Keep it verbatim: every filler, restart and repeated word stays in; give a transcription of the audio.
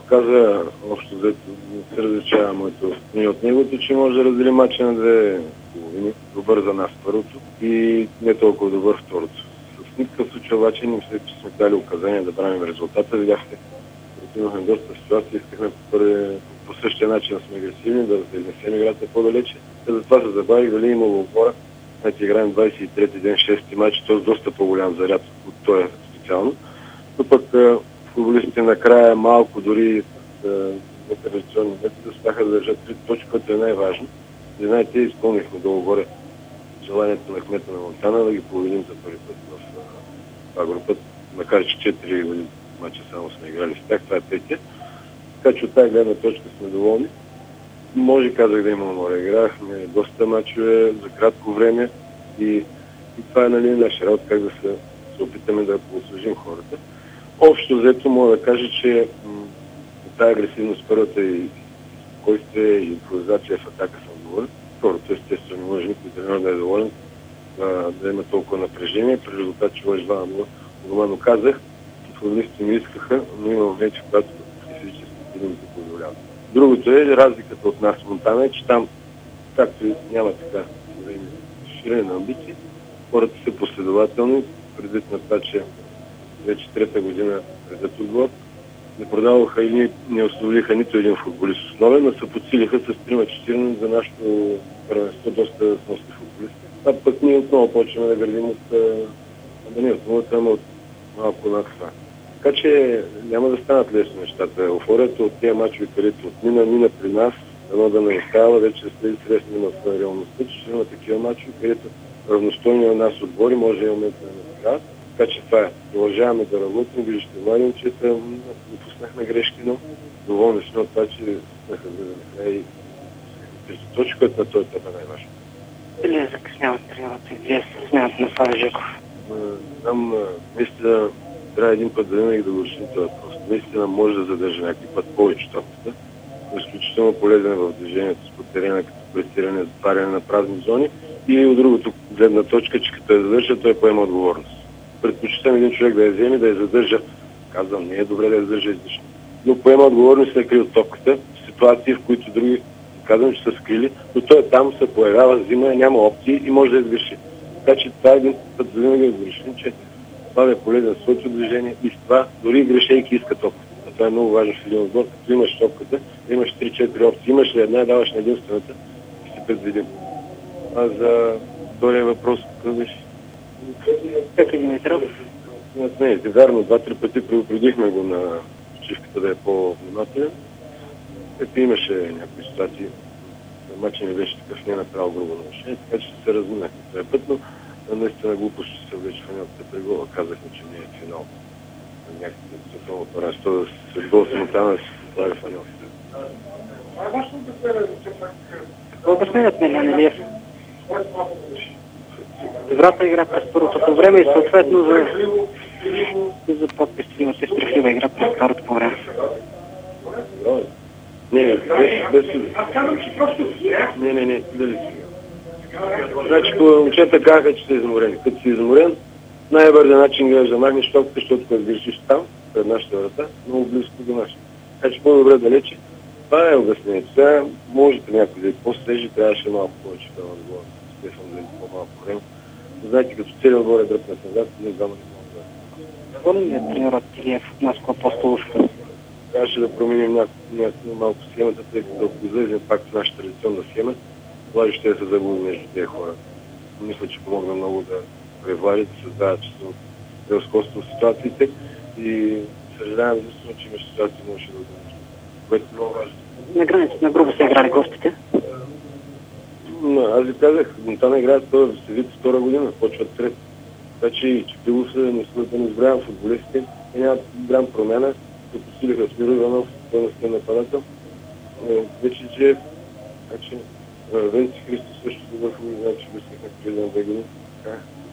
каза, общо взето не се различава моето мнение от неговото, че може да раздели матча на две половини. Добър за нас първото и не толкова добър второто. С никакъв случай обаче не мисля, че сме дали указания да браним резултата. Видяхте, имахме доста ситуации, искахме по, по същия начин да сме агресивни, да изнесем играта по-далече. И затова се забавих, дали имало отбора. Знаете, играем двадесет и трети ден, шести матч, т.е. доста по-голям заряд от този специално. Но пък футболистите накрая малко дори нетрадиционни методи успяха да държат три точки, което е най-важно. И знаете, изпълнихме долу-горе желанието на кмета на Монтана да ги победим за първи път в това група, макар че четири мача само сме играли с тях, това е петия. Така че от тази гледна точка сме доволни. Може, казах, да има море. Играхме доста мачове за кратко време и, и това е, нали, наша работа, как да се, се опитаме да послужим хората. Общо взето мога да кажа, че тази агресивност първата и спокойствие и импровизация в атака съм доволен. Второто, естествено, може никой тренер да е доволен, да, да има толкова напрежение. При резултат, че лъж два на нула. Нормално казах, футболистите ми искаха, но има вече, когато и физически сили се позволяват. Другото е, разликата от нас в Монтана е, че там, както и няма така ширене на амбиции, хората са последователни, предвид на това, че вече трета година предат отбор. Не продаваха и не освободиха нито един футболист основен, но се подсилиха с трима-четири за нашото първенство доста сносни футболисти. А пък ние отново почваме да градим от, да не от нулата, ама от малко над това. Така че няма да станат лесно нещата. Еуфорията от тези мачове, където отмина, мина при нас, едно да не остава, вече след среща има в реалността, че ще има такива мачове, където равностойни на нас отбори може да имаме да направят. Така че това е. Продължаваме да работим, виждате млади момчета, не пуснахме грешки, но доволни сме от това, че пуснаха за да и трите точки, което на този етап е най-важно. Дали е закъсняват тренировата и вие се смятат на Слави Жеков? Там наистина трябва един път да винаги да го решим това въпрос. Наистина може да задържа някакви път повече топката. Изключително полезен в движението с потеряне, като пресиране, затваряне на празни зони. И от другото гледна точка, че като я задържа, той поема отговорност. Предпочитам един човек да я вземе, да я задържа. Казвам, не е добре да я задържа излишно. Но поема отговорност да крие от топката в ситуации, в които други казвам, че са скрили, но той там се появява, взима, няма опции и може да изгреши. Така че това е един път за винаги да решим, че това е полезен своето движение и с това дори грешейки иска топката. А това е много важно в един отбор, като имаш топката, имаш три-четири опции, имаш ли една, даваш на единствената и се предвидим. А за втория въпрос, какво беше? Петър Димитров. Не, вярно, два-три пъти предупредихме го на почивката да е по-внимателен. Ето имаше някои ситуации. Матча не беше такъв, не е направил грубо нарушение, така че се разминахме този път, но наистина глупост, че се влече фанелката при гола. Казахме, че не е финал. Някакво световно първенство да се гол самотана да се слави фанелката. Какво обясняват Мелян Илиев? Добрата игра през първото по време и съответно за, за подпис имате страхлива игра през второто по време. Не, не, без Не, не, не, дали сега. Значи, момчета казаха, че са изморени. Като си изморен, най-бързия начин гледаш да махнеш топката, защото като грешиш там, пред нашата врата, много близко до нашата. Така че по-добре далече. Това е обяснението. Сега можете някой да е по-свежи, трябваше малко повече да отговоря. Стефан да е по-малко време. Знаете, като целият отбор е дръпнат назад, ние двама не можем да... Доволен ли е тренерът Илиев от нас Апостоловска? Трябваше да променим някакво малко схемата, тъй като ако излезем пак в нашата традиционна схема, Влади ще се загуби между тези хора. Мисля, че помогна много да превлади, да създава число превъзходство в ситуациите и съжалявам единствено, че имаше ситуации можеше да отдържа. Което е много важно. На границата на грубо са играли гостите? Аз ви казах, Монтана играят в Севит втора година, почват трет. Така че Чепилов са не са да не избравям футболистите и нямат голям промяна. Като посилиха Смиро Иванов, той на стен нападател. Вече че така че Венци Христо също добър футбол, значи близках на преди две години.